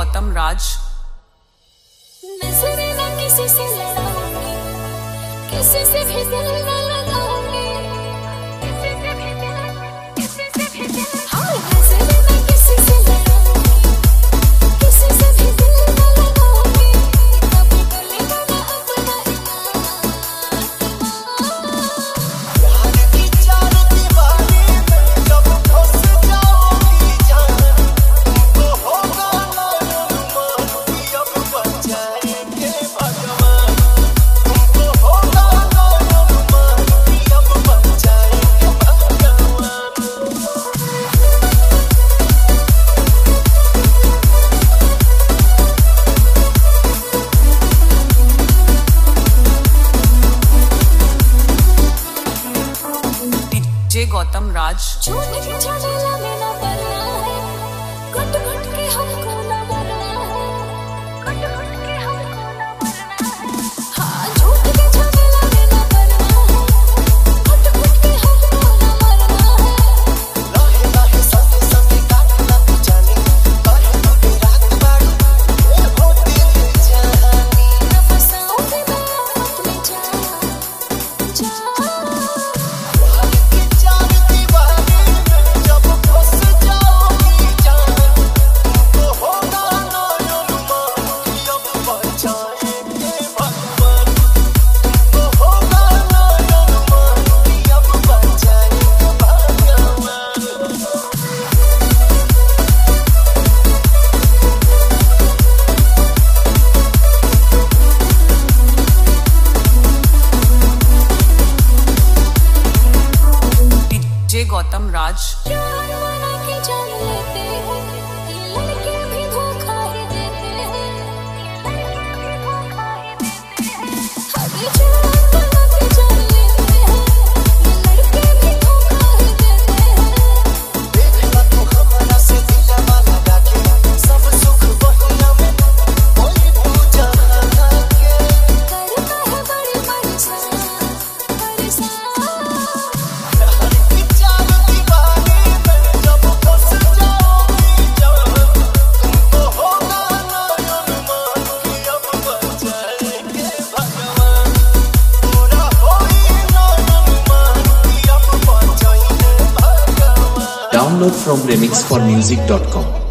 गौतम राज। नजरें ना किसी से लड़ाऊंगी, किसी से भी दिल न लगाऊंगी, किसी से भी दिल हाँ नजरें ना किसी से लड़ाऊंगी, किसी से भी दिल न लगाऊंगी, कभी गले वाला अपना प्यार की चार दीवारी में जब फंस जाओगी जान, तो होगा ना अनुमान कि अब बचाएंगे भगवान, तुमको होगा ना अनुमान कि अब बचाएंगे भगवान। डीजे गौतम राज। झूठ की झमेला में न पड़ना है, घुट घुट के हमको न मरना है, घुट घुट के हमको न मरना है। हाँ झूठ की झमेला में न पड़ना है, घुट घुट के हमको न मरना है। लाहे लाहे संग संग काटना तू जाने, काहे तू रात बाड़ू ये होती जानी। न फंसाऊंगी मैं आफत में जा प्यार की चार दीवारी में जब फंस जाओगी जान, तुमको होगा ना अनुमान कि अब बचाएंगे भगवान, तुमको होगा ना अनुमान कि अब बचाएंगे भगवान। डीजे गौतम राज। प्यार वाला के जान लेते हैं, ये लड़के भी धोखा ही देते हैं, ये लड़के भी धोखा ही देते हैं। अरे प्यार वाला के जान लेते हैं, ये लड़के भी धोखा ही देते हैं। देखना तू हमारा से दिलवा लगा के, सब सुख बहिया में कोई पूजा ना के। करता है बड़ी परेशान प्यार की चार दीवारी में जब फंस जाओगी जान, तुमको होगा ना अनुमान कि अब बचाएंगे भगवान, पूरा होई ना अनुमान कि अब बचाएंगे भगवान। Download from remixformusic.com.